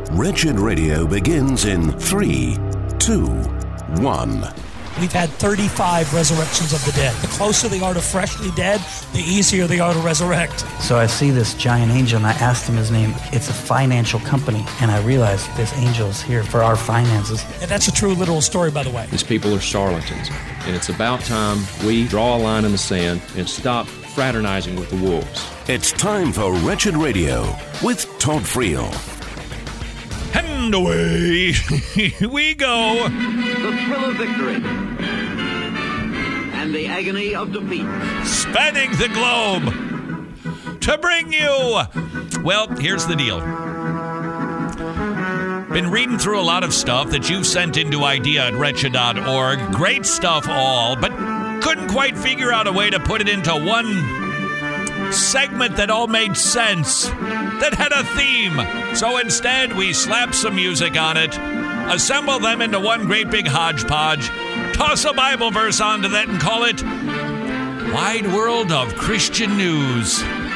Wretched Radio begins in 3, 2, 1. We've had 35 resurrections of the dead. The closer they are to freshly dead, the easier they are to resurrect. So I see this giant angel, and I asked him his name. It's a financial company, and I realized this angel is here for our finances. And that's a true literal story, by the way. These people are charlatans, and it's about time we draw a line in the sand and stop fraternizing with the wolves. It's time for Wretched Radio with Todd Friel. And away we go. The thrill of victory and the agony of defeat. Spanning the globe to bring you. Well, here's the deal. Been reading through a lot of stuff that you've sent into idea at wretched.org. Great stuff all, but couldn't quite figure out a way to put it into one segment that all made sense, that had a theme. So instead, we slap some music on it, assemble them into one great big hodgepodge, toss a Bible verse onto that, and call it Wide World of Christian News.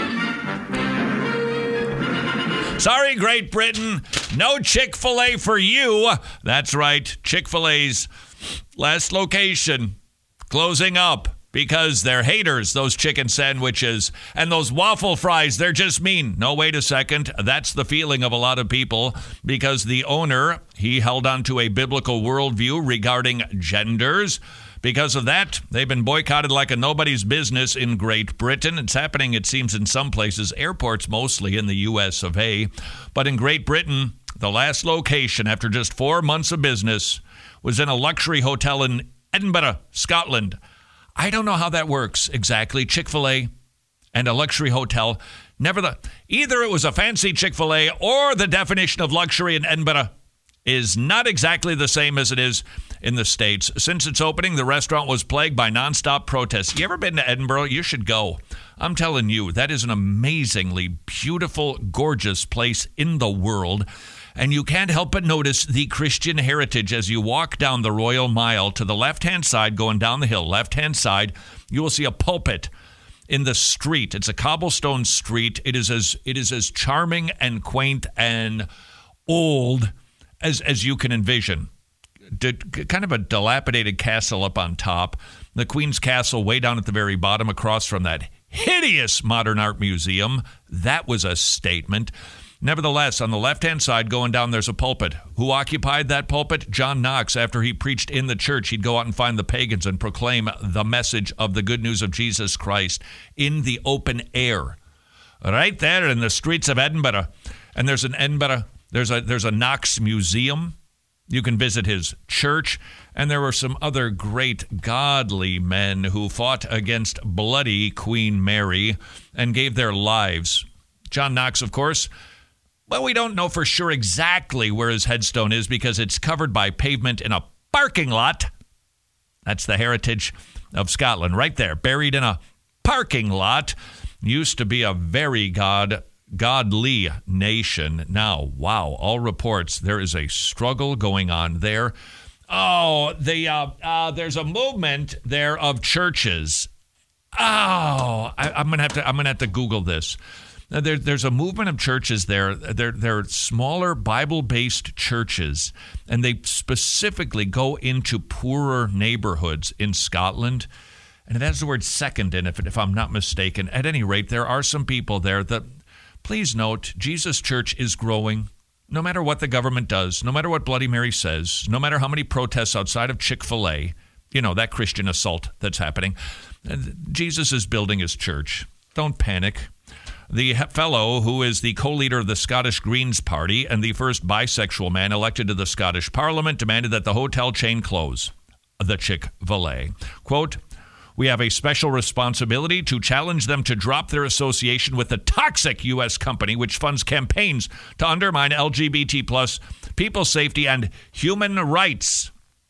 Sorry, Great Britain, no Chick-fil-A for you. That's right, Chick-fil-A's last location closing up. Because they're haters, those chicken sandwiches. And those waffle fries, they're just mean. No, wait a second. That's the feeling of a lot of people. Because the owner, he held on to a biblical worldview regarding genders. Because of that, they've been boycotted like a nobody's business in Great Britain. It's happening, it seems, in some places, airports mostly in the U.S. of A. But in Great Britain, the last location after just 4 months of business was in a luxury hotel in Edinburgh, Scotland. I don't know how that works exactly. Chick-fil-A and a luxury hotel. Either it was a fancy Chick-fil-A or the definition of luxury in Edinburgh is not exactly the same as it is in the States. Since its opening, the restaurant was plagued by nonstop protests. You ever been to Edinburgh? You should go. I'm telling you, that is an amazingly beautiful, gorgeous place in the world. And you can't help but notice the Christian heritage as you walk down the Royal Mile to the left-hand side, going down the hill, left-hand side, you will see a pulpit in the street. It's a cobblestone street. It is as charming and quaint and old as you can envision. Kind of a dilapidated castle up on top. The Queen's Castle way down at the very bottom across from that hideous modern art museum. That was a statement. Nevertheless, on the left-hand side going down, there's a pulpit. Who occupied that pulpit? John Knox. After he preached in the church, he'd go out and find the pagans and proclaim the message of the good news of Jesus Christ in the open air. Right there in the streets of Edinburgh. And there's an Edinburgh, there's a Knox museum. You can visit his church. And there were some other great godly men who fought against bloody Queen Mary and gave their lives. John Knox, of course. Well, we don't know for sure exactly where his headstone is because it's covered by pavement in a parking lot. That's the heritage of Scotland right there, buried in a parking lot. Used to be a very godly nation. Now, wow, all reports, there is a struggle going on there. Oh, there's a movement there of churches. Oh, I'm gonna have to Google this. There's a movement of churches there. They're smaller Bible-based churches, and they specifically go into poorer neighborhoods in Scotland. And it has the word second in it, if I'm not mistaken. At any rate, there are some people there that, please note, Jesus Church is growing. No matter what the government does, no matter what Bloody Mary says, no matter how many protests outside of Chick-fil-A, that Christian assault that's happening, Jesus is building his church. Don't panic. The fellow who is the co-leader of the Scottish Greens Party and the first bisexual man elected to the Scottish Parliament demanded that the hotel chain close, the Chick-fil-A. Quote, "We have a special responsibility to challenge them to drop their association with the toxic U.S. company which funds campaigns to undermine LGBT plus people's safety and human rights."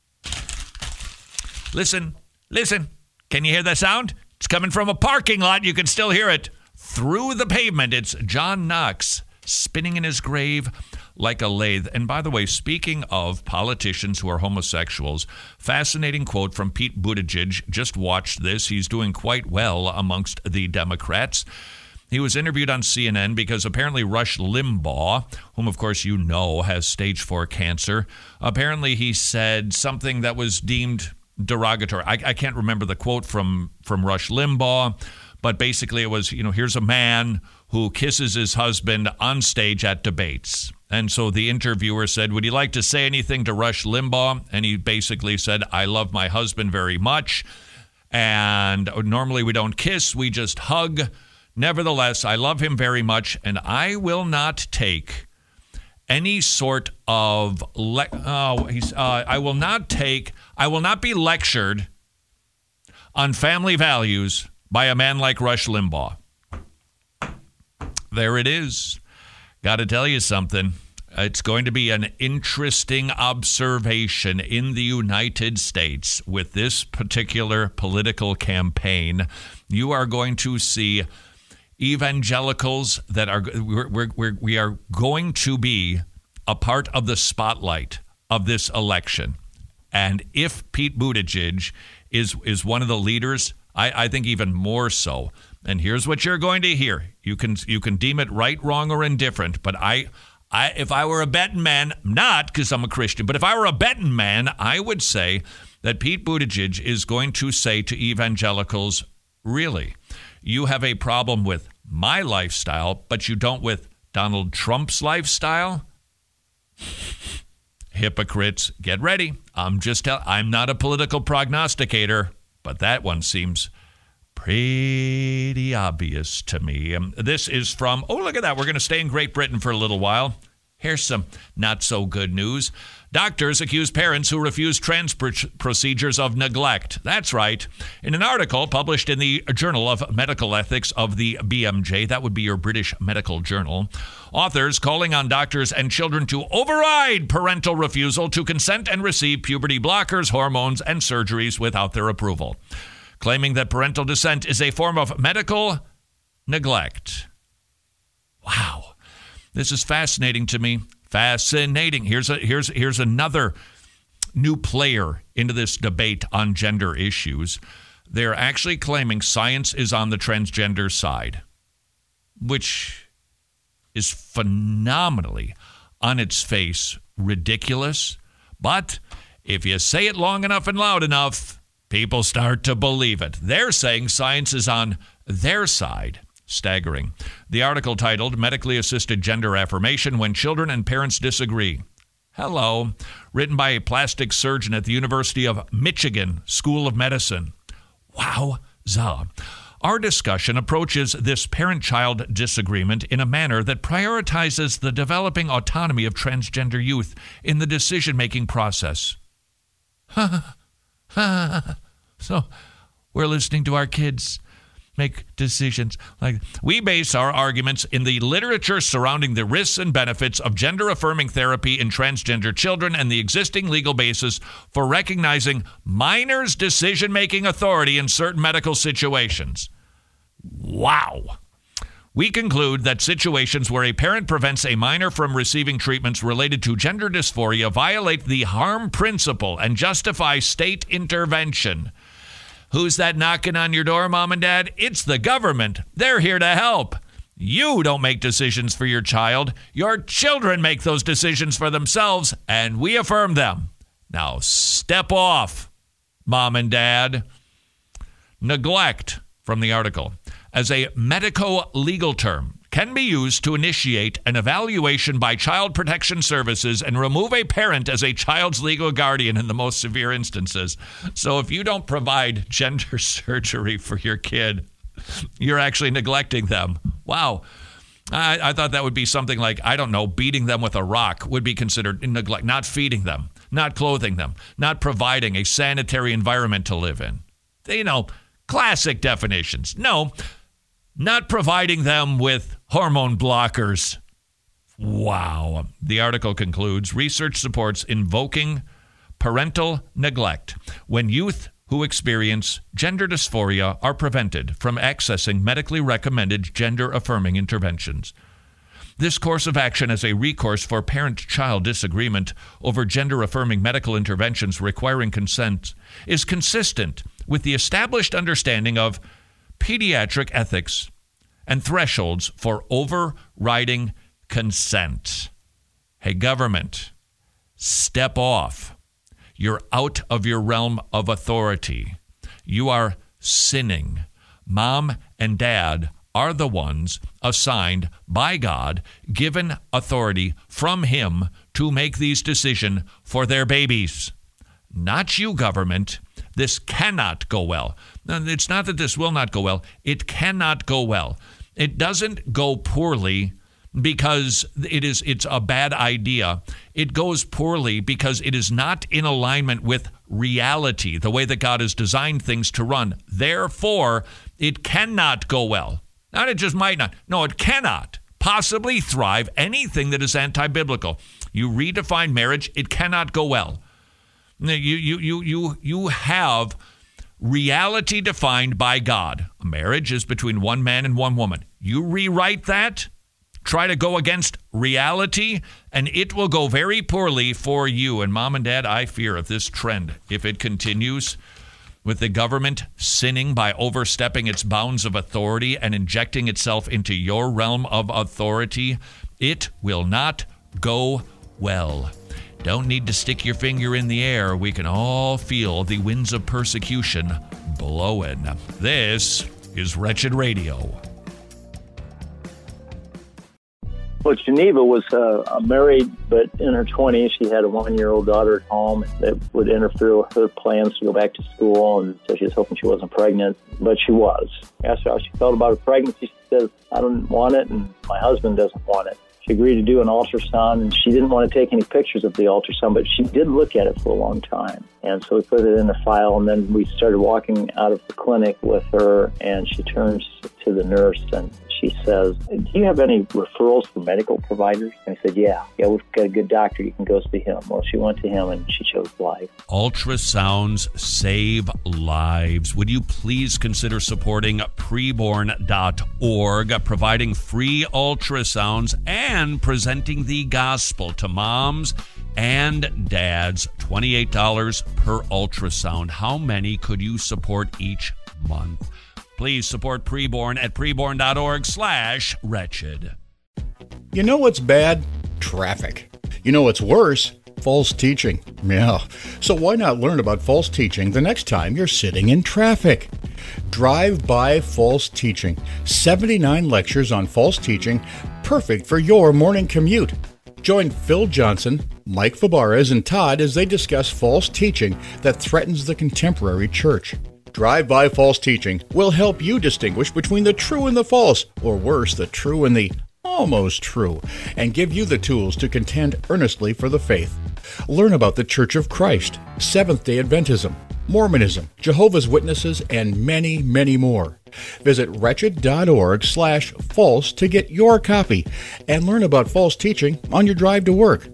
Listen. Can you hear that sound? It's coming from a parking lot. You can still hear it. Through the pavement, it's John Knox spinning in his grave like a lathe. And by the way, speaking of politicians who are homosexuals, fascinating quote from Pete Buttigieg. Just watched this. He's doing quite well amongst the Democrats. He was interviewed on CNN because apparently Rush Limbaugh, whom of course you know has stage 4 cancer, apparently he said something that was deemed derogatory. I can't remember the quote from Rush Limbaugh, but basically it was, here's a man who kisses his husband on stage at debates. And so the interviewer said, would you like to say anything to Rush Limbaugh? And he basically said, I love my husband very much. And normally we don't kiss, we just hug. Nevertheless, I love him very much, and I will not take any sort of I will not be lectured on family values by a man like Rush Limbaugh. There it is. Got to tell you something. It's going to be an interesting observation in the United States with this particular political campaign. You are going to see evangelicals that are we are going to be a part of the spotlight of this election. And if Pete Buttigieg is one of the leaders, I think even more so. And here's what you're going to hear. You can deem it right, wrong, or indifferent, but if I were a betting man, not because I'm a Christian, but if I were a betting man, I would say that Pete Buttigieg is going to say to evangelicals, really, you have a problem with my lifestyle, but you don't with Donald Trump's lifestyle? Hypocrites, get ready. I'm not a political prognosticator, but that one seems pretty obvious to me. This is from, look at that. We're going to stay in Great Britain for a little while. Here's some not so good news. Doctors accuse parents who refuse trans procedures of neglect. That's right. In an article published in the Journal of Medical Ethics of the BMJ, that would be your British Medical Journal, authors calling on doctors and children to override parental refusal to consent and receive puberty blockers, hormones, and surgeries without their approval, claiming that parental dissent is a form of medical neglect. Wow. This is fascinating to me. Fascinating. Here's another new player into this debate on gender issues. They're actually claiming science is on the transgender side, which is phenomenally, on its face, ridiculous. But if you say it long enough and loud enough, people start to believe it. They're saying science is on their side. Staggering. The article titled, Medically Assisted Gender Affirmation When Children and Parents Disagree. Hello. Written by a plastic surgeon at the University of Michigan School of Medicine. Wowza. Our discussion approaches this parent-child disagreement in a manner that prioritizes the developing autonomy of transgender youth in the decision-making process. So, we're listening to our kids make decisions. We base our arguments in the literature surrounding the risks and benefits of gender-affirming therapy in transgender children and the existing legal basis for recognizing minors' decision-making authority in certain medical situations. Wow. We conclude that situations where a parent prevents a minor from receiving treatments related to gender dysphoria violate the harm principle and justify state intervention. Who's that knocking on your door, Mom and Dad? It's the government. They're here to help. You don't make decisions for your child. Your children make those decisions for themselves, and we affirm them. Now, step off, Mom and Dad. Neglect, from the article, as a medico-legal term, can be used to initiate an evaluation by Child Protection Services and remove a parent as a child's legal guardian in the most severe instances. So if you don't provide gender surgery for your kid, you're actually neglecting them. Wow. I thought that would be something like, I don't know, beating them with a rock would be considered neglect, not feeding them, not clothing them, not providing a sanitary environment to live in. Classic definitions. No, not providing them with hormone blockers. Wow. The article concludes, research supports invoking parental neglect when youth who experience gender dysphoria are prevented from accessing medically recommended gender-affirming interventions. This course of action as a recourse for parent-child disagreement over gender-affirming medical interventions requiring consent is consistent with the established understanding of pediatric ethics and thresholds for overriding consent. Hey, government, step off. You're out of your realm of authority. You are sinning. Mom and dad are the ones assigned by God, given authority from Him to make these decisions for their babies. Not you, government. This cannot go well. It's not that this will not go well. It cannot go well. It doesn't go poorly because it's a bad idea. It goes poorly because it is not in alignment with reality, the way that God has designed things to run. Therefore, it cannot go well. Not it just might not. No, it cannot possibly thrive anything that is anti-biblical. You redefine marriage, it cannot go well. You have reality defined by God. A marriage is between one man and one woman. You rewrite that, try to go against reality, and it will go very poorly for you. And Mom and Dad, I fear if this trend, if it continues with the government sinning by overstepping its bounds of authority and injecting itself into your realm of authority, it will not go well. Don't need to stick your finger in the air. We can all feel the winds of persecution blowing. This is Wretched Radio. Well, Geneva was married, but in her 20s, she had a 1-year-old daughter at home that would interfere with her plans to go back to school, and so she was hoping she wasn't pregnant, but she was. I asked her how she felt about her pregnancy. She says, I don't want it, and my husband doesn't want it. She agreed to do an ultrasound, and she didn't want to take any pictures of the ultrasound, but she did look at it for a long time. And so we put it in the file, and then we started walking out of the clinic with her, and she turns to the nurse, and she says, do you have any referrals for medical providers? And I said, yeah, we've got a good doctor. You can go see him. Well, she went to him, and she chose life. Ultrasounds save lives. Would you please consider supporting preborn.org, providing free ultrasounds and presenting the gospel to moms and dads? $28 per ultrasound. How many could you support each month? Please support Preborn at preborn.org/wretched. You know what's bad? Traffic. You know what's worse? False teaching. Yeah. So why not learn about false teaching the next time you're sitting in traffic? Drive by False Teaching. 79 lectures on false teaching, perfect for your morning commute. Join Phil Johnson, Mike Fabarez, and Todd as they discuss false teaching that threatens the contemporary church. Drive-by False Teaching will help you distinguish between the true and the false, or worse, the true and the almost true, and give you the tools to contend earnestly for the faith. Learn about the Church of Christ, Seventh-day Adventism, Mormonism, Jehovah's Witnesses, and many, many more. Visit wretched.org/false to get your copy and learn about false teaching on your drive to work.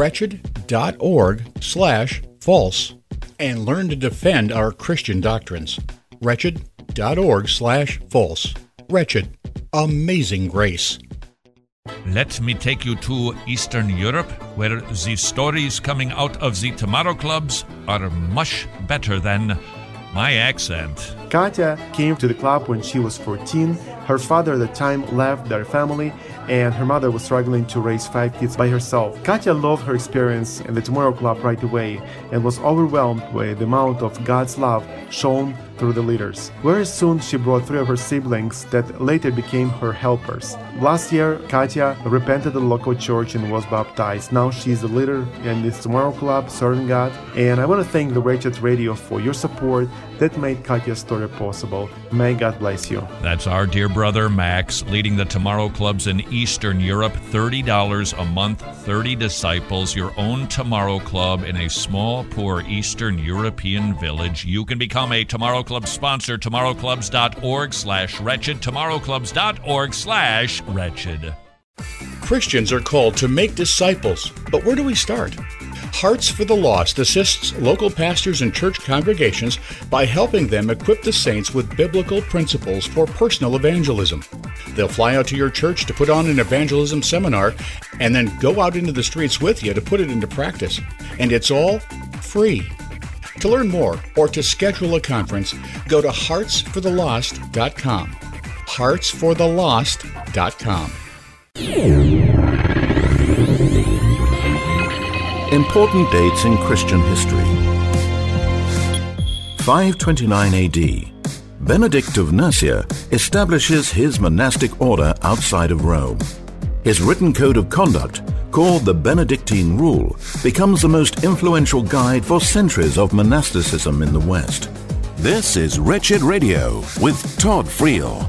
Wretched.org/false. And learn to defend our Christian doctrines. Wretched.org/false. Wretched. Amazing grace. Let me take you to Eastern Europe, where the stories coming out of the Tomorrow Clubs are much better than my accent. Katya came to the club when she was 14. Her father at the time left their family, and her mother was struggling to raise 5 kids by herself. Katya loved her experience in the Tomorrow Club right away and was overwhelmed by the amount of God's love shown through the leaders. Very soon she brought 3 of her siblings that later became her helpers. Last year, Katya repented at the local church and was baptized. Now she's a leader in this Tomorrow Club, serving God. And I want to thank the Wretched Radio for your support that made Katya's story possible. May God bless you. That's our dear brother Max, leading the Tomorrow Clubs in Eastern Europe. $30 a month, 30 disciples, your own Tomorrow Club in a small, poor Eastern European village. You can become a Tomorrow Club sponsor, tomorrowclubs.org/wretched, tomorrowclubs.org/wretched. Christians are called to make disciples, but where do we start? Hearts for the Lost assists local pastors and church congregations by helping them equip the saints with biblical principles for personal evangelism. They'll fly out to your church to put on an evangelism seminar and then go out into the streets with you to put it into practice. And it's all free. To learn more or to schedule a conference, go to heartsforthelost.com. Heartsforthelost.com. Important dates in Christian history. 529 AD. Benedict of Nursia establishes his monastic order outside of Rome. His written code of conduct, called the Benedictine Rule, becomes the most influential guide for centuries of monasticism in the West. This is Wretched Radio with Todd Friel.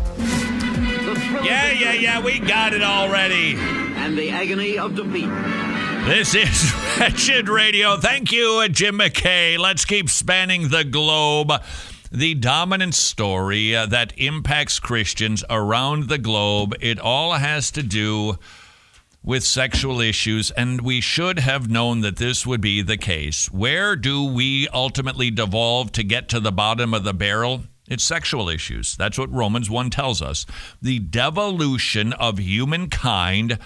Yeah, we got it already. And the agony of defeat. This is Wretched Radio. Thank you, Jim McKay. Let's keep spanning the globe. The dominant story that impacts Christians around the globe, it all has to do with sexual issues, and we should have known that this would be the case. Where do we ultimately devolve to get to the bottom of the barrel? It's sexual issues. That's what Romans 1 tells us. The devolution of humankind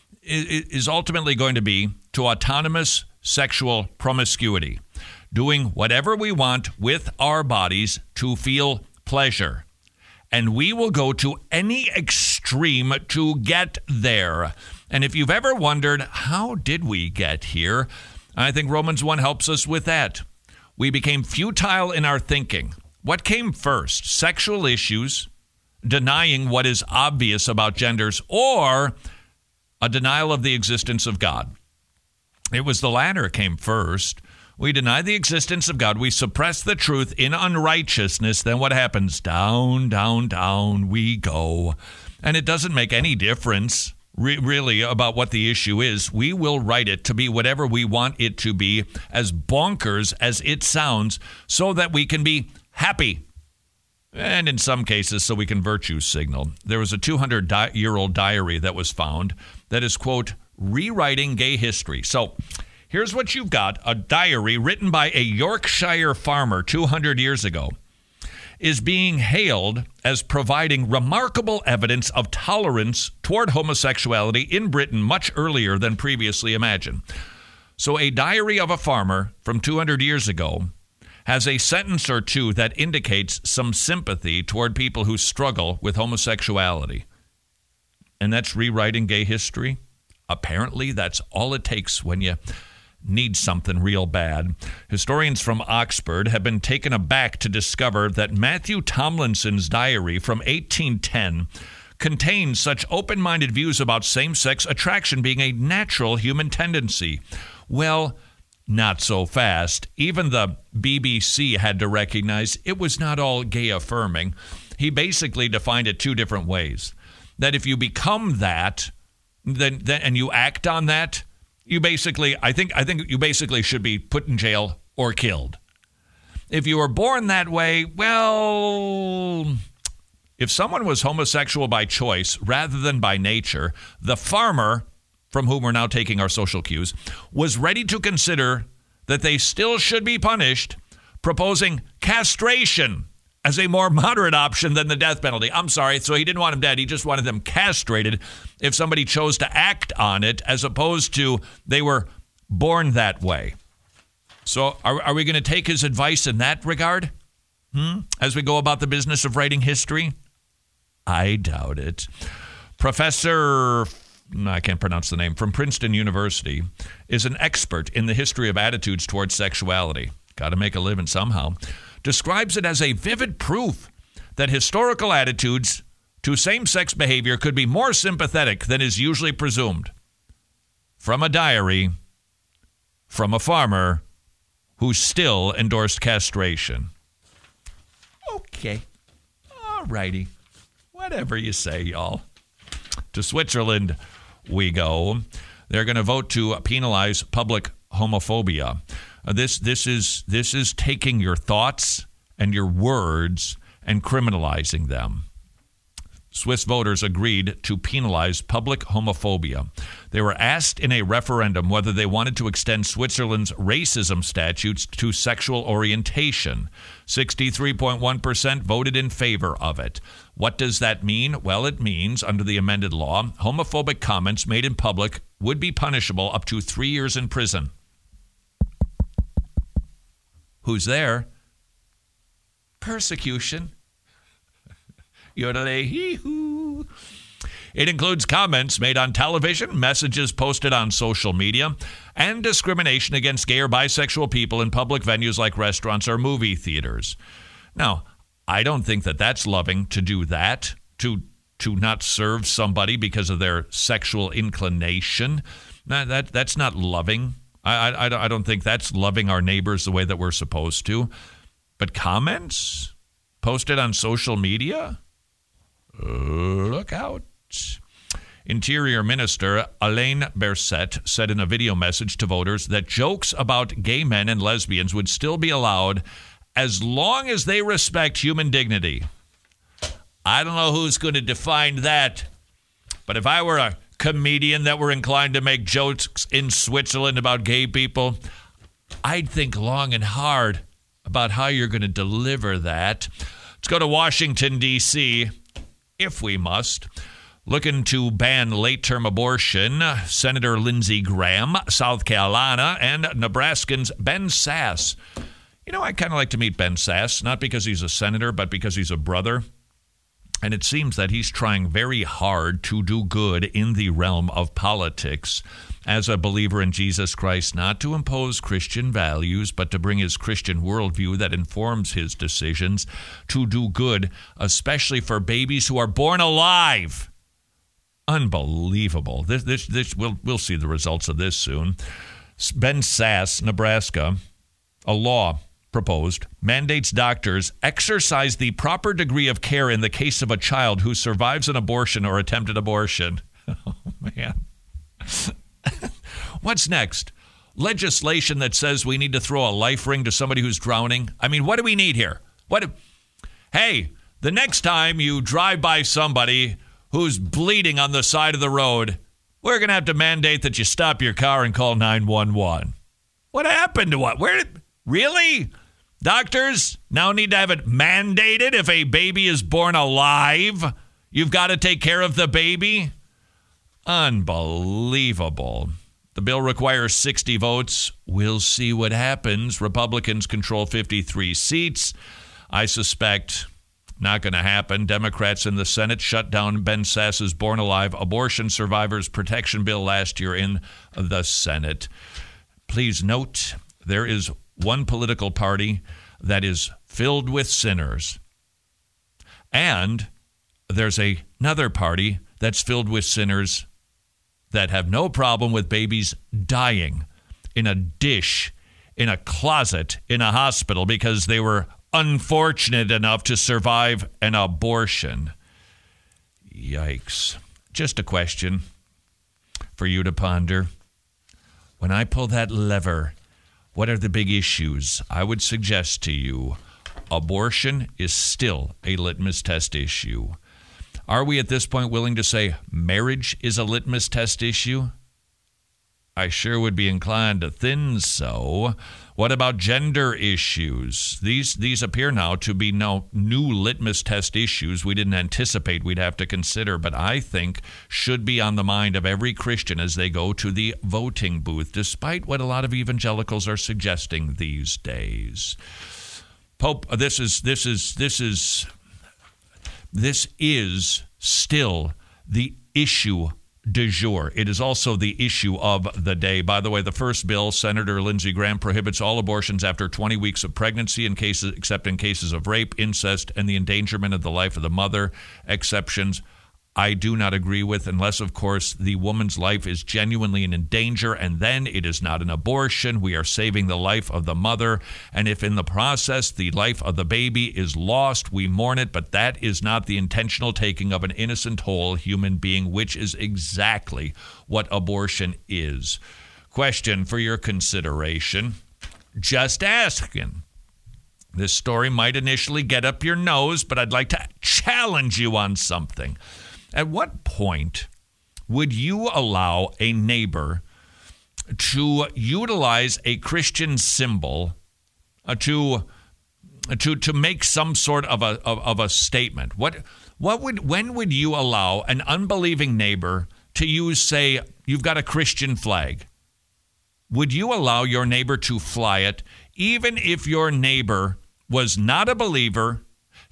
is ultimately going to be to autonomous sexual promiscuity, doing whatever we want with our bodies to feel pleasure. And we will go to any extreme to get there. And if you've ever wondered, how did we get here? I think Romans 1 helps us with that. We became futile in our thinking. What came first? Sexual issues, denying what is obvious about genders, or a denial of the existence of God? It was the latter came first. We deny the existence of God. We suppress the truth in unrighteousness. Then what happens? Down, down, down we go. And it doesn't make any difference really about what the issue is. We will write it to be whatever we want it to be, as bonkers as it sounds, so that we can be happy. And in some cases, so we can virtue signal. There was a 200-year-old diary that was found that is, quote, rewriting gay history. So here's what you've got. A diary written by a Yorkshire farmer 200 years ago is being hailed as providing remarkable evidence of tolerance toward homosexuality in Britain much earlier than previously imagined. So a diary of a farmer from 200 years ago has a sentence or two that indicates some sympathy toward people who struggle with homosexuality. And that's rewriting gay history. Apparently, that's all it takes when you need something real bad. Historians from Oxford have been taken aback to discover that Matthew Tomlinson's diary from 1810 contains such open-minded views about same-sex attraction being a natural human tendency. Well, not so fast. Even the BBC had to recognize it was not all gay affirming. He basically defined it two different ways. That if you become that, then and you act on that, you basically, I think you basically should be put in jail or killed. If you were born that way, well, if someone was homosexual by choice rather than by nature, the farmer, from whom we're now taking our social cues, was ready to consider that they still should be punished, proposing castration as a more moderate option than the death penalty. I'm sorry, so he didn't want them dead. He just wanted them castrated if somebody chose to act on it, as opposed to they were born that way. So are we going to take his advice in that regard? As we go about the business of writing history? I doubt it. Professor, I can't pronounce the name, from Princeton University, is an expert in the history of attitudes towards sexuality. Got to make a living somehow. Describes it as a vivid proof that historical attitudes to same-sex behavior could be more sympathetic than is usually presumed. From a diary, from a farmer who still endorsed castration. Okay. All righty. Whatever you say, y'all. To Switzerland we go. They're going to vote to penalize public homophobia. This is taking your thoughts and your words and criminalizing them. Swiss voters agreed to penalize public homophobia. They were asked in a referendum whether they wanted to extend Switzerland's racism statutes to sexual orientation. 63.1% voted in favor of it. What does that mean? Well, it means, under the amended law, homophobic comments made in public would be punishable up to 3 years in prison. Who's there? Persecution. Yodelay-hee-hoo. It includes comments made on television, messages posted on social media, and discrimination against gay or bisexual people in public venues like restaurants or movie theaters. Now, I don't think that that's loving to do that, to not serve somebody because of their sexual inclination. That's not loving. I don't think that's loving our neighbors the way that we're supposed to. But comments posted on social media? Look out. Interior Minister Alain Berset said in a video message to voters that jokes about gay men and lesbians would still be allowed as long as they respect human dignity. I don't know who's going to define that, but if I were a comedian that were inclined to make jokes in Switzerland about gay people, I'd think long and hard about how you're going to deliver that. Let's go to Washington, D.C., if we must. Looking to ban late-term abortion, Senator Lindsey Graham, South Carolina, and Nebraskans Ben Sasse. You know, I kind of like to meet Ben Sasse, not because he's a senator, but because he's a brother. And it seems that he's trying very hard to do good in the realm of politics as a believer in Jesus Christ, not to impose Christian values, but to bring his Christian worldview that informs his decisions to do good, especially for babies who are born alive. Unbelievable. We'll see the results of this soon. Ben Sasse, Nebraska, a law proposed mandates doctors exercise the proper degree of care in the case of a child who survives an abortion or attempted abortion. Oh, man. What's next? Legislation that says we need to throw a life ring to somebody who's drowning? I mean, what do we need here? Hey, the next time you drive by somebody who's bleeding on the side of the road, we're going to have to mandate that you stop your car and call 911. What happened to what? Really? Doctors now need to have it mandated if a baby is born alive. You've got to take care of the baby. Unbelievable. The bill requires 60 votes. We'll see what happens. Republicans control 53 seats. I suspect not going to happen. Democrats in the Senate shut down Ben Sasse's Born Alive Abortion Survivors Protection Bill last year in the Senate. Please note, there is one political party that is filled with sinners. And there's another party that's filled with sinners that have no problem with babies dying in a dish, in a closet, in a hospital because they were unfortunate enough to survive an abortion. Yikes. Just a question for you to ponder. When I pull that lever, what are the big issues? I would suggest to you, abortion is still a litmus test issue. Are we at this point willing to say marriage is a litmus test issue? I sure would be inclined to think so. What about gender issues? These appear now to be new litmus test issues we didn't anticipate we'd have to consider, but I think should be on the mind of every Christian as they go to the voting booth, despite what a lot of evangelicals are suggesting these days. Pope, this is still the issue du jour. It is also the issue of the day. By the way, the first bill, Senator Lindsey Graham, prohibits all abortions after 20 weeks of pregnancy except in cases of rape, incest, and the endangerment of the life of the mother. Exceptions I do not agree with, unless, of course, the woman's life is genuinely in danger, and then it is not an abortion. We are saving the life of the mother, and if in the process the life of the baby is lost, we mourn it, but that is not the intentional taking of an innocent whole human being, which is exactly what abortion is. Question for your consideration. Just asking. This story might initially get up your nose, but I'd like to challenge you on something. At what point would you allow a neighbor to utilize a Christian symbol to make some sort of a statement? When would you allow an unbelieving neighbor to use, say, you've got a Christian flag? Would you allow your neighbor to fly it, even if your neighbor was not a believer,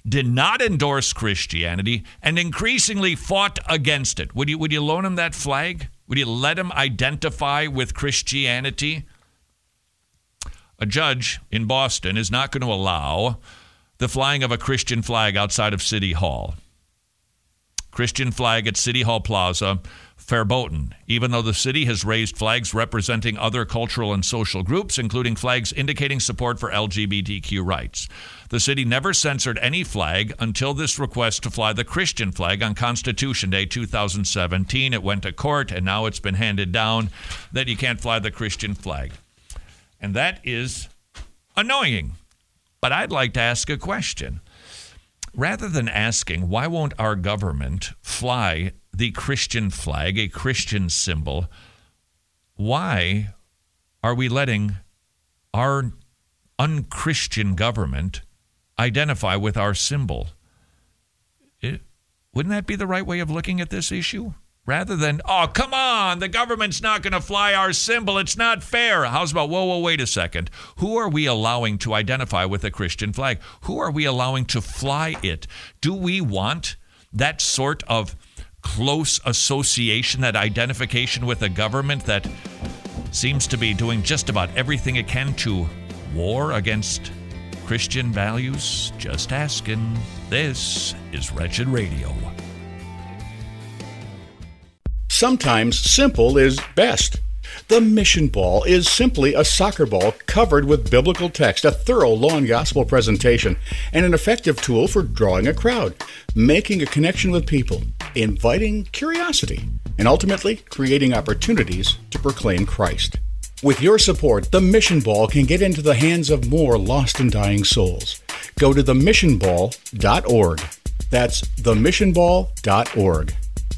did not endorse Christianity and increasingly fought against it, would you loan him that flag? Would you let him identify with Christianity? A judge in Boston is not going to allow the flying of a Christian flag outside of City Hall. Christian flag at City Hall Plaza, verboten, even though the city has raised flags representing other cultural and social groups, including flags indicating support for LGBTQ rights. The city never censored any flag until this request to fly the Christian flag on Constitution Day 2017. It went to court, and now it's been handed down that you can't fly the Christian flag. And that is annoying. But I'd like to ask a question. Rather than asking, why won't our government fly the Christian flag, a Christian symbol, why are we letting our unchristian government identify with our symbol? Wouldn't that be the right way of looking at this issue? Rather than, oh, come on, the government's not going to fly our symbol. It's not fair. How's about, whoa, wait a second. Who are we allowing to identify with a Christian flag? Who are we allowing to fly it? Do we want that sort of close association, that identification with a government that seems to be doing just about everything it can to war against Christian values? Just asking. This is Wretched Radio. Sometimes simple is best. The Mission Ball is simply a soccer ball covered with biblical text, a thorough law and gospel presentation, and an effective tool for drawing a crowd, making a connection with people, inviting curiosity, and ultimately creating opportunities to proclaim Christ. With your support, the Mission Ball can get into the hands of more lost and dying souls. Go to themissionball.org. That's themissionball.org.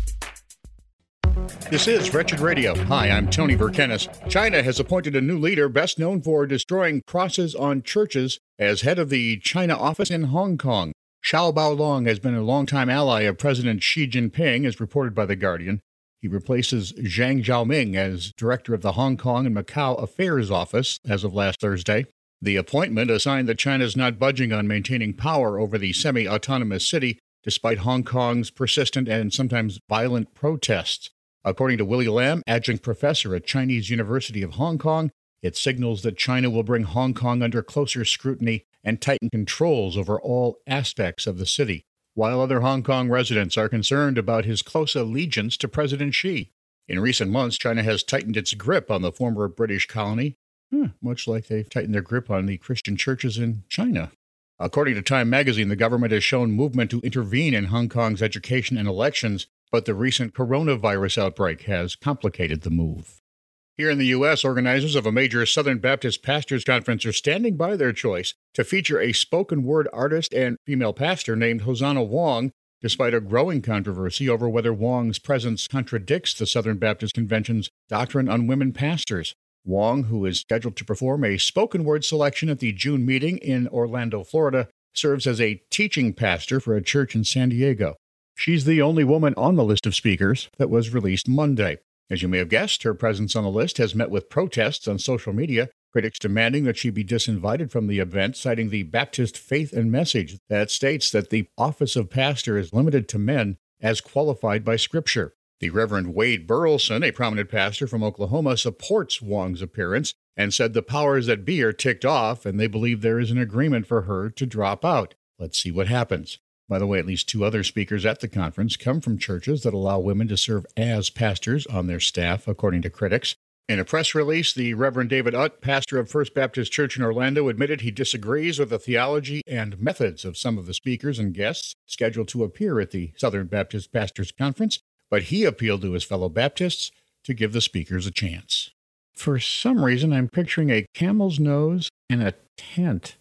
This is Wretched Radio. Hi, I'm Tony Verkenis. China has appointed a new leader best known for destroying crosses on churches as head of the China office in Hong Kong. Xiao Baolong has been a longtime ally of President Xi Jinping, as reported by The Guardian. He replaces Zhang Xiaoming as director of the Hong Kong and Macau Affairs Office as of last Thursday. The appointment, a sign that China is not budging on maintaining power over the semi-autonomous city, despite Hong Kong's persistent and sometimes violent protests. According to Willie Lam, adjunct professor at Chinese University of Hong Kong, it signals that China will bring Hong Kong under closer scrutiny and tighten controls over all aspects of the city, while other Hong Kong residents are concerned about his close allegiance to President Xi. In recent months, China has tightened its grip on the former British colony, much like they've tightened their grip on the Christian churches in China. According to Time magazine, the government has shown movement to intervene in Hong Kong's education and elections, but the recent coronavirus outbreak has complicated the move. Here in the U.S., organizers of a major Southern Baptist pastors conference are standing by their choice to feature a spoken word artist and female pastor named Hosanna Wong, despite a growing controversy over whether Wong's presence contradicts the Southern Baptist Convention's doctrine on women pastors. Wong, who is scheduled to perform a spoken word selection at the June meeting in Orlando, Florida, serves as a teaching pastor for a church in San Diego. She's the only woman on the list of speakers that was released Monday. As you may have guessed, her presence on the list has met with protests on social media, critics demanding that she be disinvited from the event, citing the Baptist Faith and Message that states that the office of pastor is limited to men as qualified by Scripture. The Reverend Wade Burleson, a prominent pastor from Oklahoma, supports Wong's appearance and said the powers that be are ticked off and they believe there is an agreement for her to drop out. Let's see what happens. By the way, at least 2 other speakers at the conference come from churches that allow women to serve as pastors on their staff, according to critics. In a press release, the Reverend David Utt, pastor of First Baptist Church in Orlando, admitted he disagrees with the theology and methods of some of the speakers and guests scheduled to appear at the Southern Baptist Pastors Conference, but he appealed to his fellow Baptists to give the speakers a chance. For some reason, I'm picturing a camel's nose and a tent.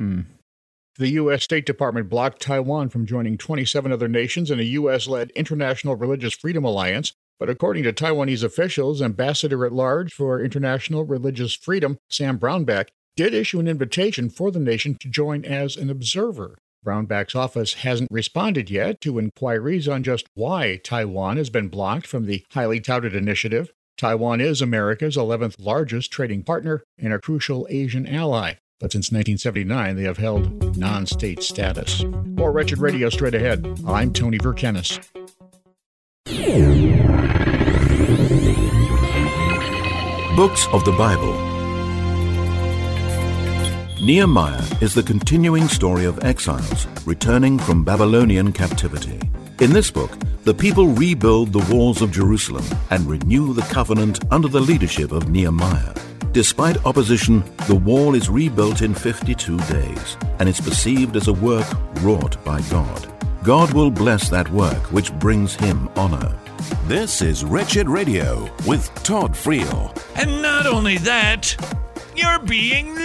The U.S. State Department blocked Taiwan from joining 27 other nations in a U.S.-led International Religious Freedom Alliance, but according to Taiwanese officials, Ambassador-at-Large for International Religious Freedom, Sam Brownback, did issue an invitation for the nation to join as an observer. Brownback's office hasn't responded yet to inquiries on just why Taiwan has been blocked from the highly touted initiative. Taiwan is America's 11th largest trading partner and a crucial Asian ally. but since 1979 they have held non-state status. More Wretched Radio straight ahead. I'm Tony Verkenis. Books of the Bible. Nehemiah is the continuing story of exiles returning from Babylonian captivity. In this book, the people rebuild the walls of Jerusalem and renew the covenant under the leadership of Nehemiah. Despite opposition, the wall is rebuilt in 52 days, and it's perceived as a work wrought by God. God will bless that work which brings him honor. This is Wretched Radio with Todd Friel. And not only that, you're being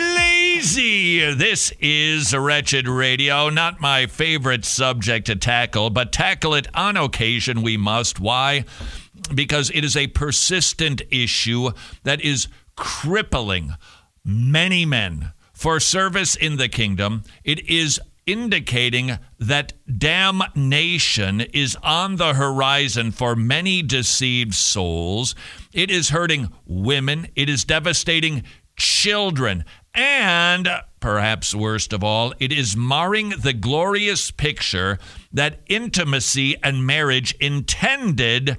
lazy. This is Wretched Radio, not my favorite subject to tackle, but tackle it on occasion we must. Why? Because it is a persistent issue that is crippling many men for service in the kingdom. It is indicating that damnation is on the horizon for many deceived souls. It is hurting women. It is devastating children. And perhaps worst of all, it is marring the glorious picture that intimacy and marriage intended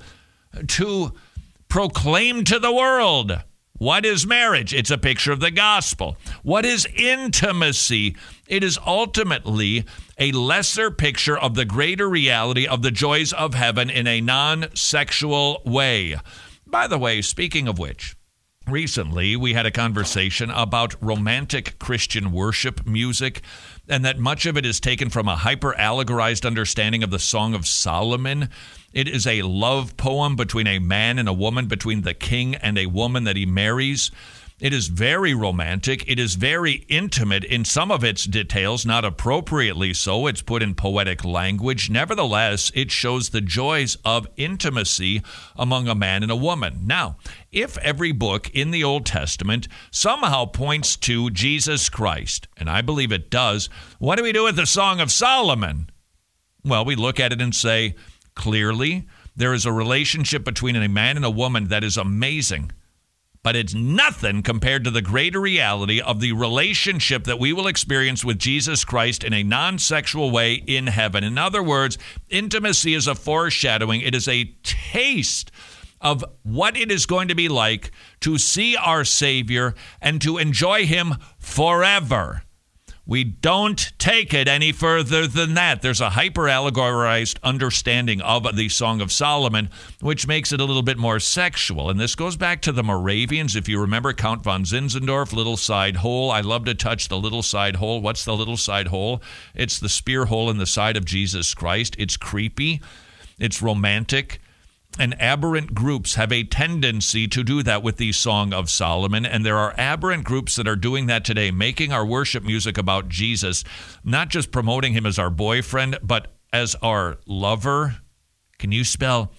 to proclaim to the world. What is marriage? It's a picture of the gospel. What is intimacy? It is ultimately a lesser picture of the greater reality of the joys of heaven in a non-sexual way. By the way, speaking of which, recently we had a conversation about romantic Christian worship music, and that much of it is taken from a hyper-allegorized understanding of the Song of Solomon. It is a love poem between a man and a woman, between the king and a woman that he marries. It is very romantic. It is very intimate in some of its details, not appropriately so. It's put in poetic language. Nevertheless, it shows the joys of intimacy among a man and a woman. Now, if every book in the Old Testament somehow points to Jesus Christ, and I believe it does, what do we do with the Song of Solomon? Well, we look at it and say, clearly, there is a relationship between a man and a woman that is amazing. But it's nothing compared to the greater reality of the relationship that we will experience with Jesus Christ in a non-sexual way in heaven. In other words, intimacy is a foreshadowing. It is a taste of what it is going to be like to see our Savior and to enjoy him forever. We don't take it any further than that. There's a hyper-allegorized understanding of the Song of Solomon, which makes it a little bit more sexual. And this goes back to the Moravians. If you remember Count von Zinzendorf, Little Side Hole. I love to touch the little side hole. What's the little side hole? It's the spear hole in the side of Jesus Christ. It's creepy. It's romantic. And aberrant groups have a tendency to do that with the Song of Solomon. And there are aberrant groups that are doing that today, making our worship music about Jesus, not just promoting him as our boyfriend, but as our lover. Can you spell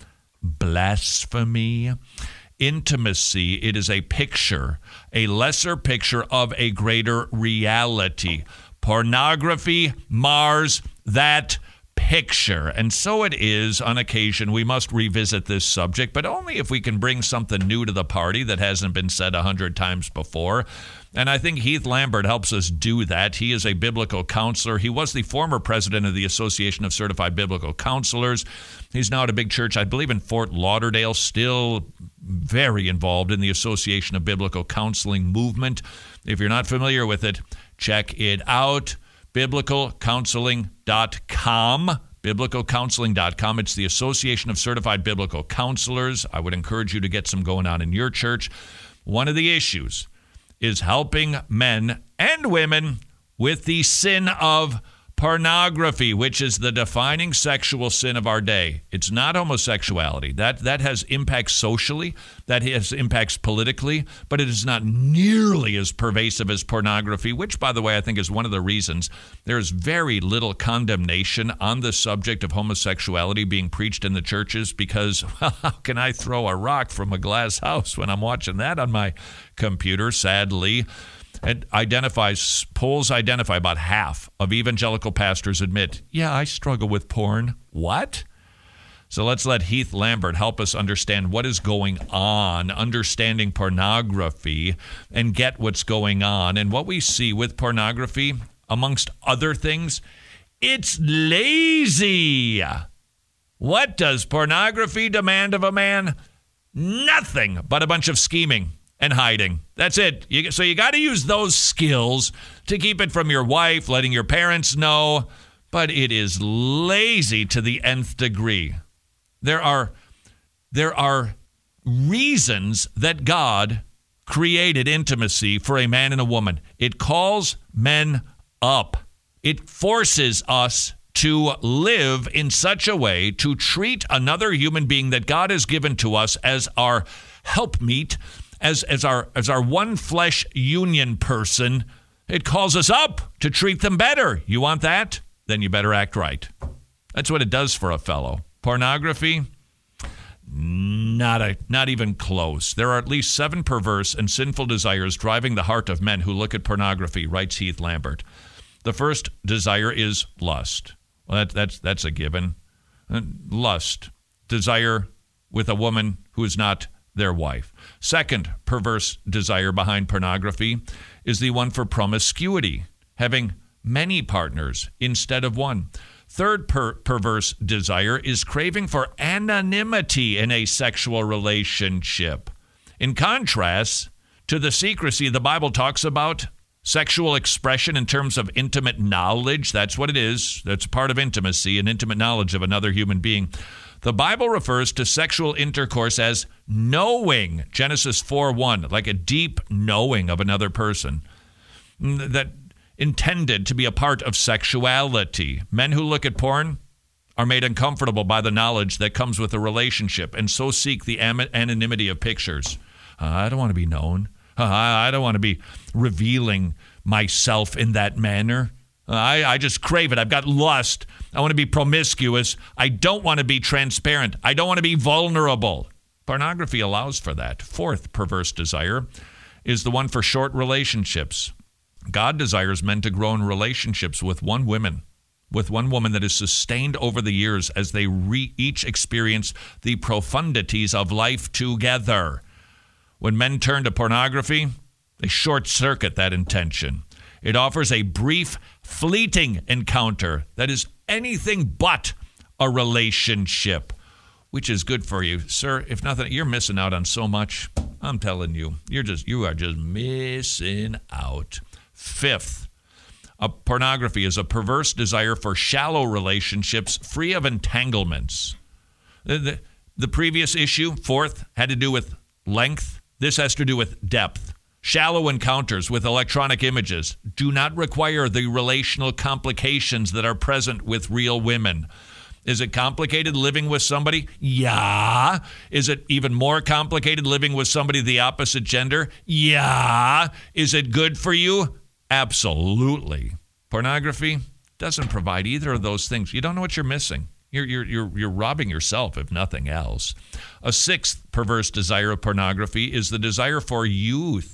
blasphemy? Intimacy, it is a picture, a lesser picture of a greater reality. Pornography mars that picture. And so it is, on occasion, we must revisit this subject, but only if we can bring something new to the party that hasn't been said 100 times before. And I think Heath Lambert helps us do that. He is a biblical counselor. He was the former president of the Association of Certified Biblical Counselors. He's now at a big church, I believe in Fort Lauderdale, still very involved in the Association of Biblical Counseling movement. If you're not familiar with it, check it out. BiblicalCounseling.com. BiblicalCounseling.com. It's the Association of Certified Biblical Counselors. I would encourage you to get some going on in your church. One of the issues is helping men and women with the sin of pornography, which is the defining sexual sin of our day. It's not homosexuality. That has impacts socially, that has impacts politically, but it is not nearly as pervasive as pornography, which, by the way, I think is one of the reasons there's very little condemnation on the subject of homosexuality being preached in the churches, because well, how can I throw a rock from a glass house when I'm watching that on my computer, sadly? Polls identify about half of evangelical pastors admit, yeah, I struggle with porn. What? So let's let Heath Lambert help us understand what is going on, understanding pornography, and get what's going on. And what we see with pornography, amongst other things, it's lazy. What does pornography demand of a man? Nothing but a bunch of scheming and hiding. That's it. So you got to use those skills to keep it from your wife, letting your parents know. But it is lazy to the nth degree. There are reasons that God created intimacy for a man and a woman. It calls men up. It forces us to live in such a way to treat another human being that God has given to us as our helpmeet, as our one flesh union person. It calls us up to treat them better. You want that? Then you better act right. That's what it does for a fellow. Pornography? Not even close. There are at least 7 perverse and sinful desires driving the heart of men who look at pornography, writes Heath Lambert. The first desire is lust. Well, that's a given. Lust. Desire with a woman who is not their wife. Second perverse desire behind pornography is the one for promiscuity, having many partners instead of one. Third perverse desire is craving for anonymity in a sexual relationship. In contrast to the secrecy the Bible talks about, sexual expression in terms of intimate knowledge, that's what it is. That's part of intimacy, an intimate knowledge of another human being. The Bible refers to sexual intercourse as knowing, Genesis 4:1, like a deep knowing of another person. That intended to be a part of sexuality. Men who look at porn are made uncomfortable by the knowledge that comes with a relationship and so seek the anonymity of pictures. I don't want to be known. I don't want to be revealing myself in that manner. I just crave it. I've got lust. I want to be promiscuous. I don't want to be transparent. I don't want to be vulnerable. Pornography allows for that. Fourth perverse desire is the one for short relationships. God desires men to grow in relationships with one woman that is sustained over the years as they each experience the profundities of life together. When men turn to pornography, they short-circuit that intention. It offers a brief, fleeting encounter that is anything but a relationship, which is good for you. Sir, if nothing, you're missing out on so much. I'm telling you, you are just missing out. Fifth, pornography is a perverse desire for shallow relationships free of entanglements. The previous issue, fourth, had to do with length. This has to do with depth. Shallow encounters with electronic images do not require the relational complications that are present with real women. Is it complicated living with somebody? Yeah. Is it even more complicated living with somebody of the opposite gender? Yeah. Is it good for you? Absolutely. Pornography doesn't provide either of those things. You don't know what you're missing. You're robbing yourself, if nothing else. A sixth perverse desire of pornography is the desire for youth.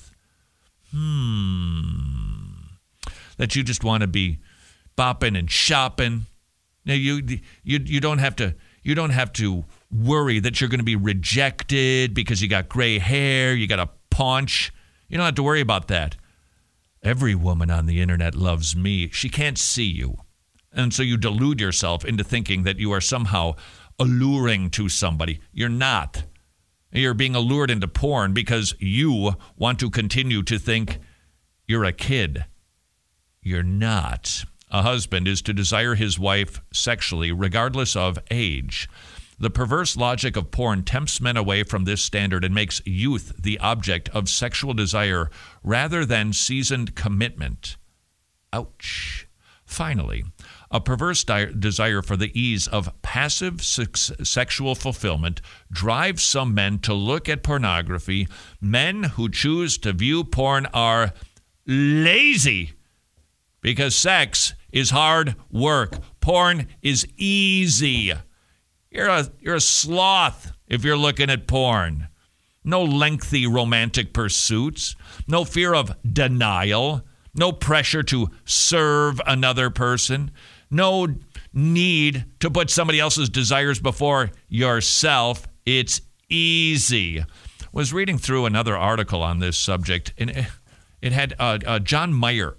That you just want to be bopping and shopping. Now you don't have to worry that you're going to be rejected because you got gray hair, you got a paunch. You don't have to worry about that. Every woman on the internet loves me. She can't see you. And so you delude yourself into thinking that you are somehow alluring to somebody. You're not. You're being allured into porn because you want to continue to think you're a kid. You're not. A husband is to desire his wife sexually regardless of age. The perverse logic of porn tempts men away from this standard and makes youth the object of sexual desire rather than seasoned commitment. Ouch. Finally, a perverse desire for the ease of passive sexual fulfillment drives some men to look at pornography. Men who choose to view porn are lazy because sex is hard work. Porn is easy. You're a sloth if you're looking at porn. No lengthy romantic pursuits, no fear of denial, no pressure to serve another person. no need to put somebody else's desires before yourself. It's easy. Was reading through another article on this subject, and it had John Mayer,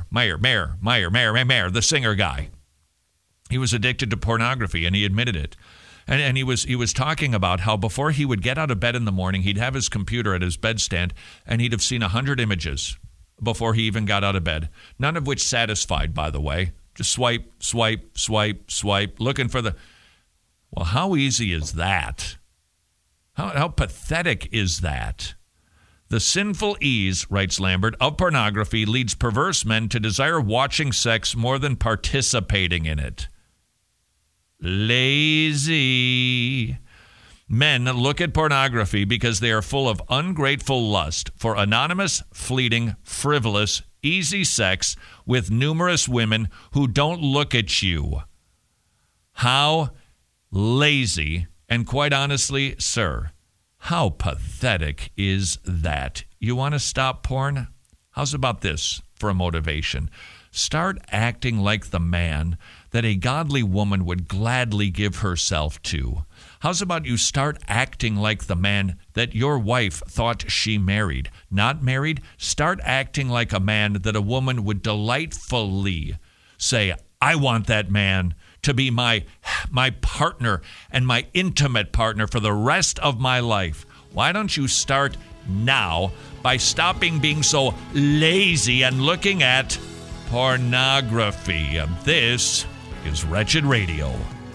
the singer guy. He was addicted to pornography, and he admitted it. And he was talking about how before he would get out of bed in the morning, he'd have his computer at his bedstand, and he'd have seen 100 images before he even got out of bed. None of which satisfied, by the way. Just swipe, looking for the... Well, how easy is that? How pathetic is that? The sinful ease, writes Lambert, of pornography leads perverse men to desire watching sex more than participating in it. Lazy. Men look at pornography because they are full of ungrateful lust for anonymous, fleeting, frivolous, easy sex with numerous women who don't look at you. How lazy, and quite honestly, sir, how pathetic is that? You want to stop porn? How's about this for a motivation? Start acting like the man that a godly woman would gladly give herself to. How's about you start acting like the man that your wife thought she married? Not married? Start acting like a man that a woman would delightfully say, I want that man to be my partner and my intimate partner for the rest of my life. Why don't you start now by stopping being so lazy and looking at pornography? This is Wretched Radio.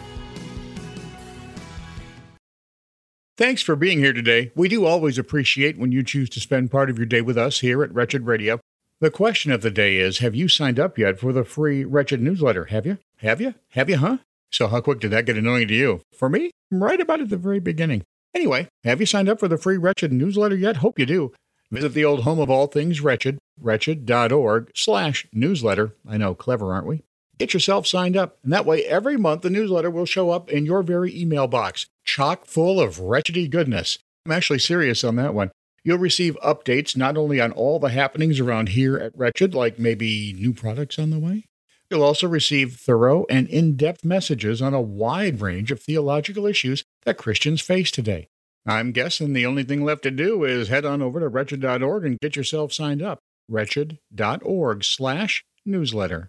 Thanks for being here today. We do always appreciate when you choose to spend part of your day with us here at Wretched Radio. The question of the day is, have you signed up yet for the free Wretched newsletter? Have you? Have you, huh? So how quick did that get annoying to you? For me, right about at the very beginning. Anyway, have you signed up for the free Wretched newsletter yet? Hope you do. Visit the old home of all things Wretched, wretched.org/newsletter. I know, clever, aren't we? Get yourself signed up, and that way every month the newsletter will show up in your very email box, chock full of wretchedy goodness. I'm actually serious on that one. You'll receive updates not only on all the happenings around here at Wretched, like maybe new products on the way. You'll also receive thorough and in-depth messages on a wide range of theological issues that Christians face today. I'm guessing the only thing left to do is head on over to wretched.org and get yourself signed up. wretched.org/newsletter.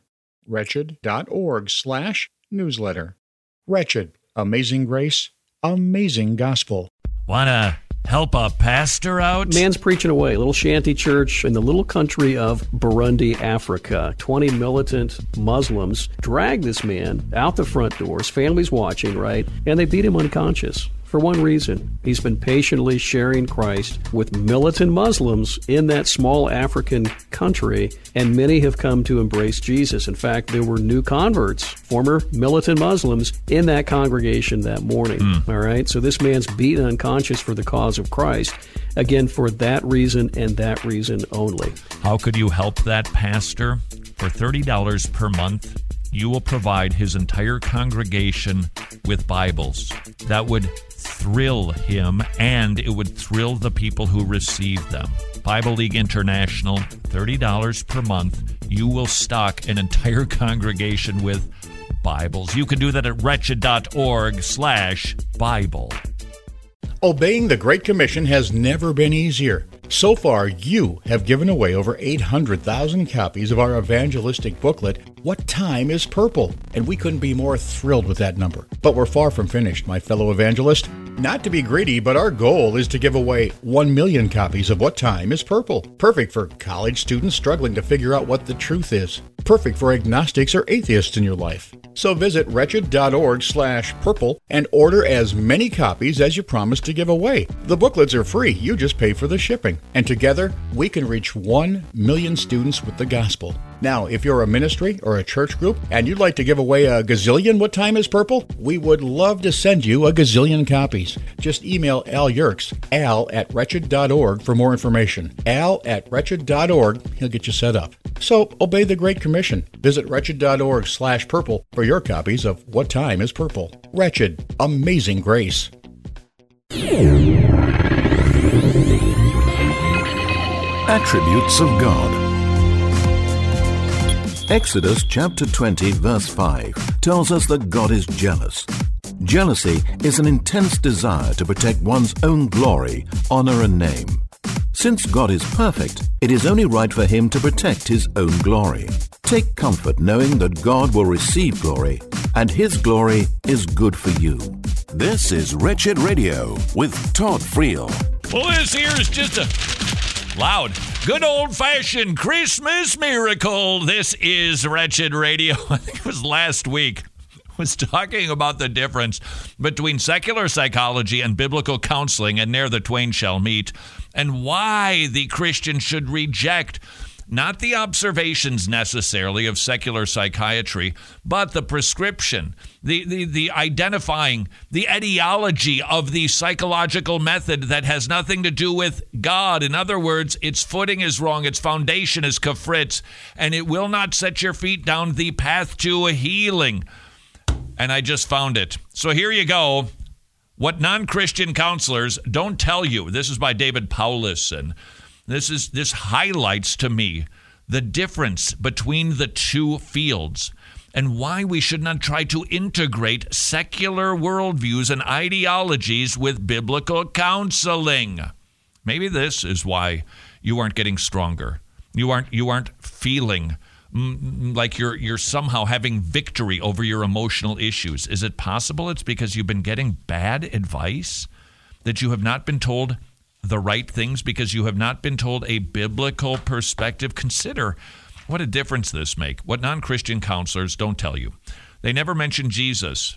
wretched.org/newsletter. Wretched. Amazing grace. Amazing gospel. Wanna help a pastor out? Man's preaching away. Little shanty church in the little country of Burundi, Africa. 20 militant Muslims dragged this man out the front doors. Family's watching, right? And they beat him unconscious. For one reason, he's been patiently sharing Christ with militant Muslims in that small African country, and many have come to embrace Jesus. In fact, there were new converts, former militant Muslims, in that congregation that morning. All right, so this man's beaten unconscious for the cause of Christ, again, for that reason and that reason only. How could you help that pastor? For $30 per month, you will provide his entire congregation with Bibles. That would thrill him, and it would thrill the people who receive them. Bible League International, $30 per month. You will stock an entire congregation with Bibles. You can do that at wretched.org/Bible. Obeying the Great Commission has never been easier. So far, you have given away over 800,000 copies of our evangelistic booklet, What Time is Purple? And we couldn't be more thrilled with that number. But we're far from finished, my fellow evangelist. Not to be greedy, but our goal is to give away 1 million copies of What Time is Purple. Perfect for college students struggling to figure out what the truth is. Perfect for agnostics or atheists in your life. So visit wretched.org/purple and order as many copies as you promised to give away. The booklets are free. You just pay for the shipping. And together, we can reach 1 million students with the gospel. Now, if you're a ministry or a church group and you'd like to give away a gazillion What Time is Purple, we would love to send you a gazillion copies. Just email Al Yerkes, al@wretched.org for more information. al@wretched.org. He'll get you set up. So, obey the Great Commission. Visit wretched.org/purple for your copies of What Time is Purple. Wretched. Amazing grace. Attributes of God. Exodus chapter 20 verse 5 tells us that God is jealous. Jealousy is an intense desire to protect one's own glory, honor, and name. Since God is perfect, it is only right for him to protect his own glory. Take comfort knowing that God will receive glory, and his glory is good for you. This is Wretched Radio with Todd Friel. Well, this here is just a loud, good old-fashioned Christmas miracle. This is Wretched Radio. I think it was last week. Was talking about the difference between secular psychology and biblical counseling, and there the twain shall meet, and why the Christian should reject not the observations necessarily of secular psychiatry, but the prescription, the identifying, the etiology of the psychological method that has nothing to do with God. In other words, its footing is wrong, its foundation is kafritz, and it will not set your feet down the path to a healing. And I just found it. So here you go. What non-Christian counselors don't tell you. This is by David Powlison. This highlights to me the difference between the two fields and why we should not try to integrate secular worldviews and ideologies with biblical counseling. Maybe this is why you aren't getting stronger. You aren't feeling like you're somehow having victory over your emotional issues. Is it possible it's because you've been getting bad advice? That you have not been told the right things because you have not been told a biblical perspective? Consider what a difference this makes. What non-Christian counselors don't tell you. They never mention Jesus.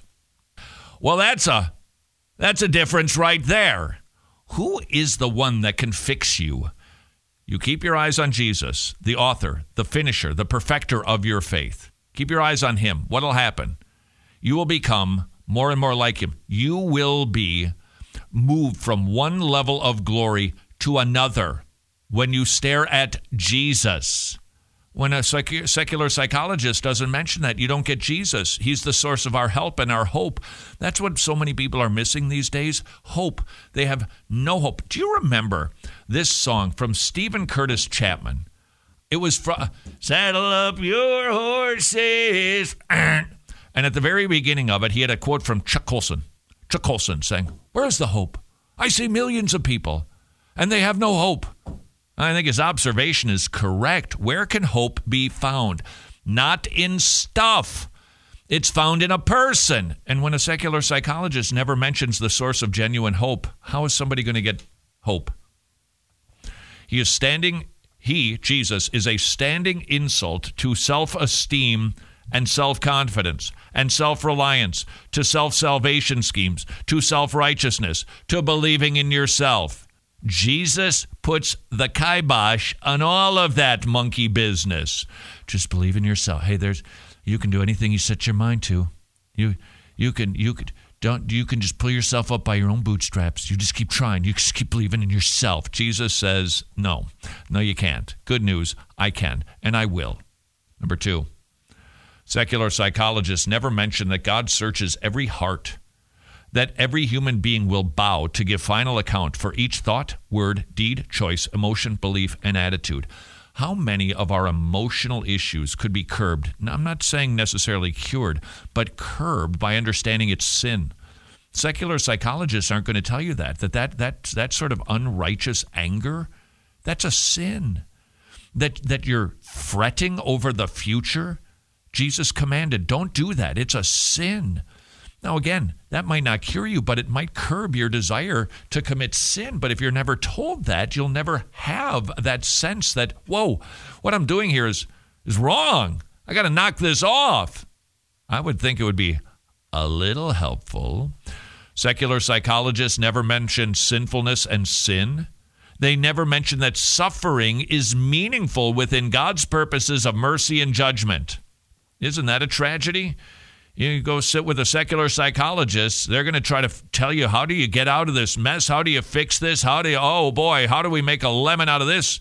Well, that's a difference right there. Who is the one that can fix you? You keep your eyes on Jesus, the author, the finisher, the perfecter of your faith. Keep your eyes on him. What'll happen? You will become more and more like him. You will be moved from one level of glory to another when you stare at Jesus. When a secular psychologist doesn't mention that, you don't get Jesus. He's the source of our help and our hope. That's what so many people are missing these days, hope. They have no hope. Do you remember this song from Stephen Curtis Chapman? It was from Saddle Up Your Horses. And at the very beginning of it, he had a quote from Chuck Colson. Chuck Colson saying, "Where's the hope? I see millions of people, and they have no hope." I think his observation is correct. Where can hope be found? Not in stuff. It's found in a person. And when a secular psychologist never mentions the source of genuine hope, how is somebody going to get hope? Jesus, is a standing insult to self-esteem and self-confidence and self-reliance, to self-salvation schemes, to self-righteousness, to believing in yourself. Jesus puts the kibosh on all of that monkey business. Just believe in yourself. Hey, you can do anything you set your mind to. You can just pull yourself up by your own bootstraps. You just keep trying. You just keep believing in yourself. Jesus says, no, you can't. Good news, I can, and I will. Number 2, secular psychologists never mention that God searches every heart, that every human being will bow to give final account for each thought, word, deed, choice, emotion, belief, and attitude. How many of our emotional issues could be curbed? Now, I'm not saying necessarily cured, but curbed by understanding it's sin. Secular psychologists aren't going to tell you that sort of unrighteous anger, that's a sin. That you're fretting over the future, Jesus commanded, don't do that. It's a sin. Now, again, that might not cure you, but it might curb your desire to commit sin. But if you're never told that, you'll never have that sense that, whoa, what I'm doing here is wrong. I got to knock this off. I would think it would be a little helpful. Secular psychologists never mention sinfulness and sin. They never mention that suffering is meaningful within God's purposes of mercy and judgment. Isn't that a tragedy? You go sit with a secular psychologist, they're going to try to tell you, how do you get out of this mess? How do you fix this? How do we make a lemonade out of this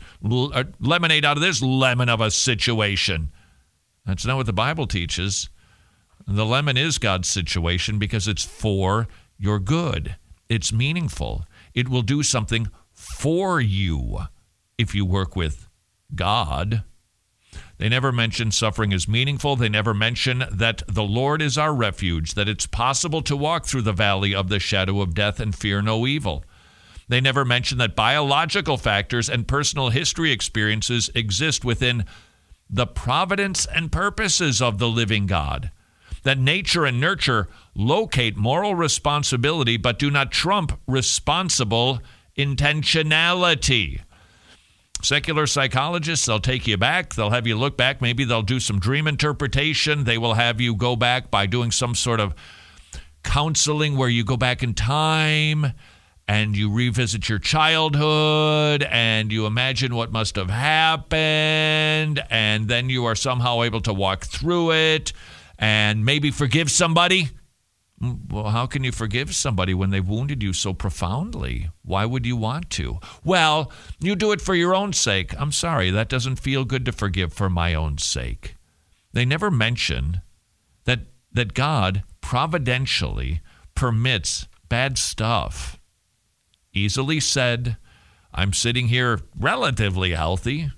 lemon of a situation? That's not what the Bible teaches. The lemon is God's situation because it's for your good. It's meaningful. It will do something for you if you work with God. They never mention suffering is meaningful. They never mention that the Lord is our refuge, that it's possible to walk through the valley of the shadow of death and fear no evil. They never mention that biological factors and personal history experiences exist within the providence and purposes of the living God, that nature and nurture locate moral responsibility but do not trump responsible intentionality. Secular psychologists, they'll take you back. They'll have you look back. Maybe they'll do some dream interpretation. They will have you go back by doing some sort of counseling where you go back in time and you revisit your childhood and you imagine what must have happened, and then you are somehow able to walk through it and maybe forgive somebody. Well, how can you forgive somebody when they've wounded you so profoundly? Why would you want to? Well, you do it for your own sake. I'm sorry, that doesn't feel good to forgive for my own sake. They never mention that God providentially permits bad stuff. Easily said. I'm sitting here relatively healthy,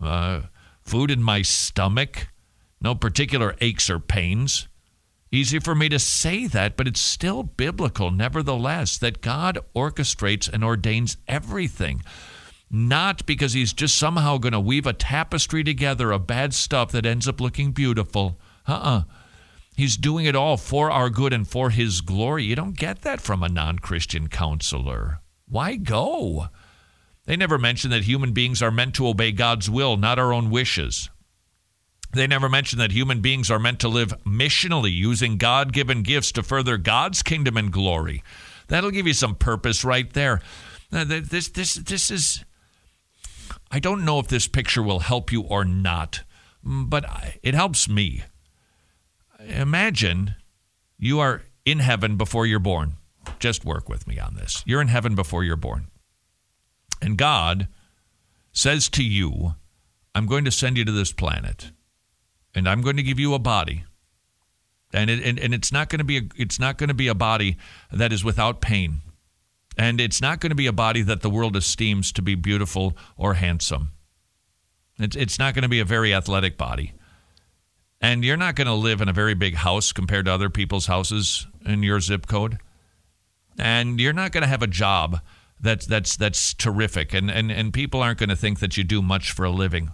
food in my stomach, no particular aches or pains. Easy for me to say that, but it's still biblical, nevertheless, that God orchestrates and ordains everything. Not because he's just somehow going to weave a tapestry together of bad stuff that ends up looking beautiful. He's doing it all for our good and for his glory. You don't get that from a non-Christian counselor. Why go? They never mention that human beings are meant to obey God's will, not our own wishes. They never mention that human beings are meant to live missionally, using God-given gifts to further God's kingdom and glory. That'll give you some purpose right there. Now, this is, I don't know if this picture will help you or not, but it helps me. Imagine you are in heaven before you're born. Just work with me on this. You're in heaven before you're born. And God says to you, I'm going to send you to this planet. And I'm going to give you a body, and it's not going to be a body that is without pain, and it's not going to be a body that the world esteems to be beautiful or handsome. It's not going to be a very athletic body, and you're not going to live in a very big house compared to other people's houses in your zip code, and you're not going to have a job that's terrific, and people aren't going to think that you do much for a living,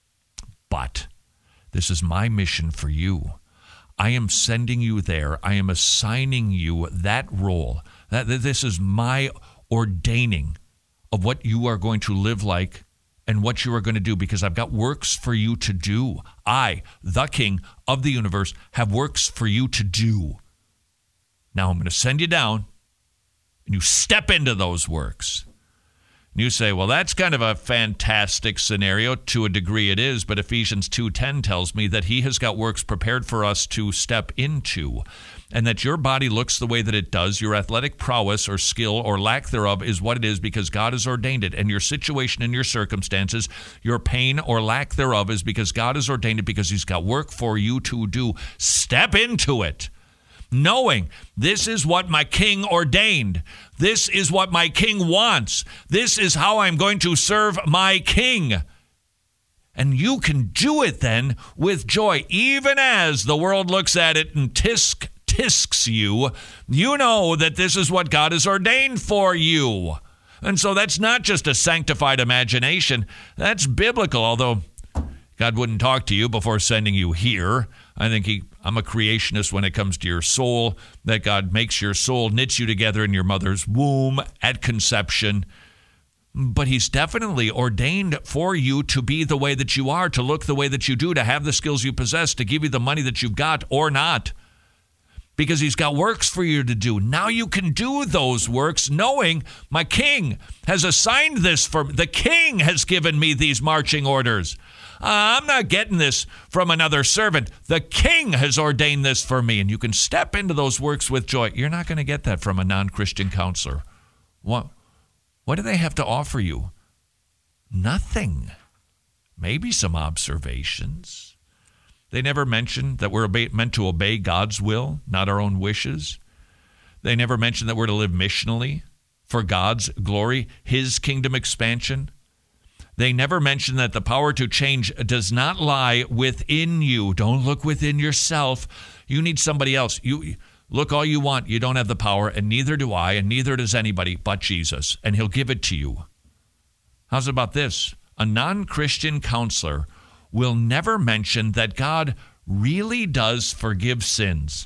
but this is my mission for you. I am sending you there. I am assigning you that role. This is my ordaining of what you are going to live like and what you are going to do, because I've got works for you to do. I, the King of the universe, have works for you to do. Now I'm going to send you down, and you step into those works. And you say, well, that's kind of a fantastic scenario. To a degree it is, but Ephesians 2:10 tells me that he has got works prepared for us to step into, and that your body looks the way that it does. Your athletic prowess or skill or lack thereof is what it is because God has ordained it. And your situation and your circumstances, your pain or lack thereof is because God has ordained it, because he's got work for you to do. Step into it, knowing this is what my King ordained. This is what my King wants. This is how I'm going to serve my King. And you can do it then with joy. Even as the world looks at it and tisks you, you know that this is what God has ordained for you. And so that's not just a sanctified imagination. That's biblical, although God wouldn't talk to you before sending you here. I think I'm a creationist when it comes to your soul, that God makes your soul, knits you together in your mother's womb at conception. But he's definitely ordained for you to be the way that you are, to look the way that you do, to have the skills you possess, to give you the money that you've got or not. Because he's got works for you to do. Now you can do those works knowing my King has assigned this for me. The King has given me these marching orders. I'm not getting this from another servant. The King has ordained this for me, and you can step into those works with joy. You're not going to get that from a non-Christian counselor. What do they have to offer you? Nothing. Maybe some observations. They never mention that we're meant to obey God's will, not our own wishes. They never mention that we're to live missionally for God's glory, his kingdom expansion. They never mention that the power to change does not lie within you. Don't look within yourself. You need somebody else. You look all you want. You don't have the power, and neither do I, and neither does anybody but Jesus, and he'll give it to you. How's about this? A non-Christian counselor will never mention that God really does forgive sins.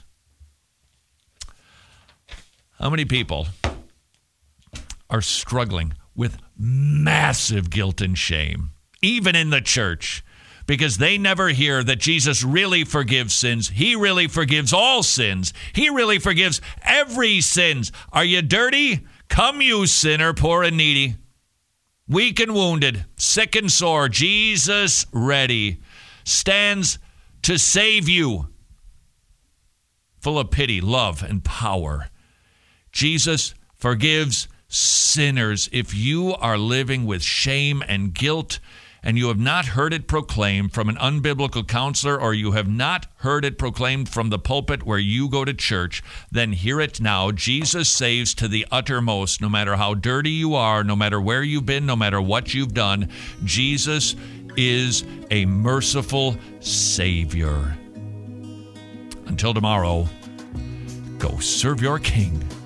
How many people are struggling with massive guilt and shame, even in the church, because they never hear that Jesus really forgives sins? He really forgives all sins. He really forgives every sin. Are you dirty? Come, you sinner, poor and needy, weak and wounded, sick and sore. Jesus ready stands to save you, full of pity, love, and power. Jesus forgives sinners. If you are living with shame and guilt and you have not heard it proclaimed from an unbiblical counselor, or you have not heard it proclaimed from the pulpit where you go to church, then hear it now. Jesus saves to the uttermost. No matter how dirty you are, no matter where you've been, no matter what you've done, Jesus is a merciful Savior. Until tomorrow, go serve your King.